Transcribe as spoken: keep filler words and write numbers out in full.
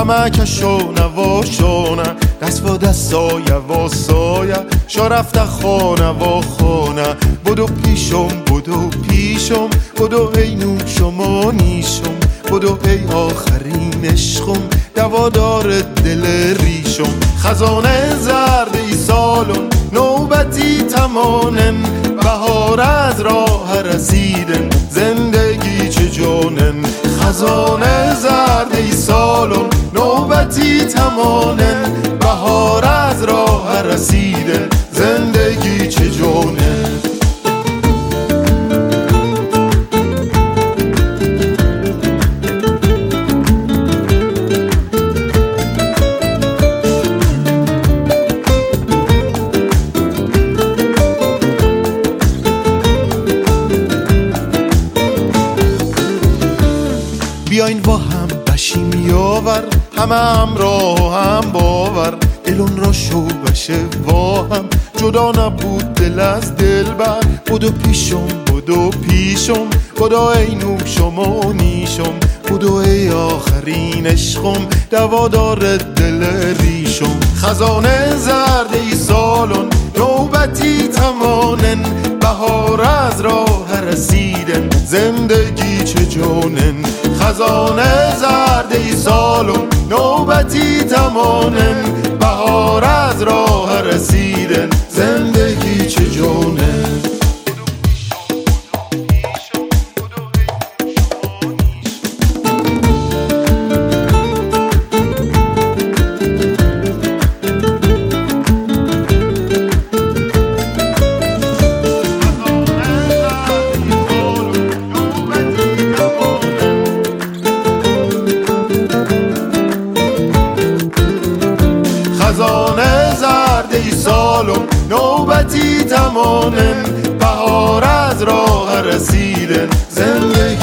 همه کشونه و شونه دست و دستای و سایه شا رفته خانه و خانه بدو پیشم بدو پیشم بدو ای نوشم و نیشم بدو ای آخرین عشقم دوادار دل ریشم خزانه زرد ای سالون نوبتی تمانن بهار از راه رسیدن زندگی چه جانن خزانه زرد ای سالون نوبتی تمانن بهار از راه رسیدن زندگی چه جانن بیاین با هم بشیم یاور همه همراه هم باور دلون را شو بشه با هم جدا نبود دل از دل بر بدو پیشم بدو پیشم بدو ای نوشم و نیشم بدو ای آخرین عشقم دوادار دل ریشم خزانه زرد ای سالون نوبتی تمانن بهار از راه رسیدن زندگی چه جانن خزانه زرد ای سالون نوبتی تمانن بهار از راه رسیدن زندگی چه جانن خزانه زرد ای سالون نوبتی تمانن بهار از راه رسیدن زندگی